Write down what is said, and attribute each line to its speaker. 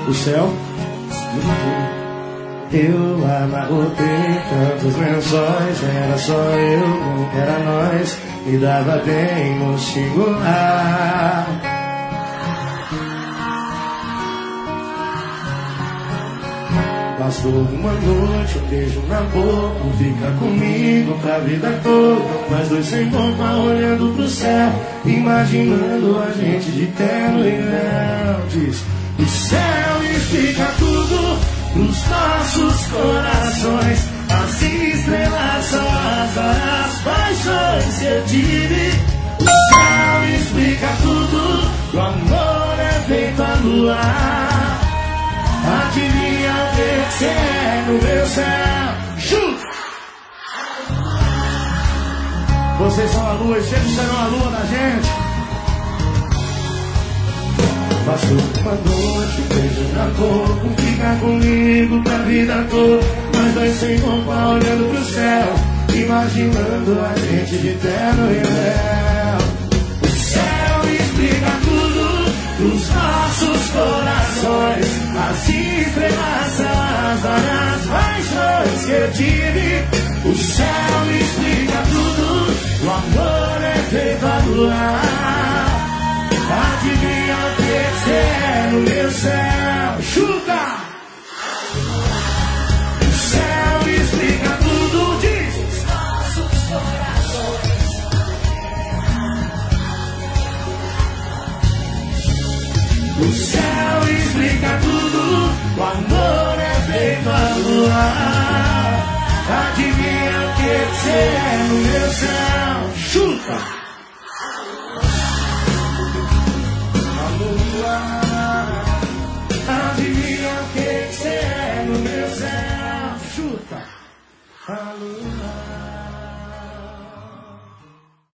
Speaker 1: O céu. Eu amarrotei tantos lençóis, era só eu, nunca era nós, me dava bem no singular. Bastou uma noite, um beijo na boca, fica comigo pra vida toda. Nós dois sem roupa olhando pro céu, imaginando a gente de terno e não diz. O céu explica tudo nos nossos corações. As estrelas são as horas, paixões que eu tive. O céu explica tudo, o amor é feito a luar. Adivinha o que você é no meu céu? Chuta! Vocês são a lua e sempre serão a lua da gente. Passou uma noite, beijo na boca, fica comigo pra vida toda. Nós dois sem roupa olhando pro céu, imaginando a gente de terno e véu. O céu explica tudo dos nossos corações. As estrelas são as várias paixões que eu tive. O céu explica tudo, o amor é feito a luar. Adivinha o que você é no meu céu? Chuta! O céu explica tudo, diz os nossos corações. O céu explica tudo, o amor é feito a luar. Adivinha o que você é no meu céu? Chuta! Adivinha o que você é no meu céu? Chuta! A lua.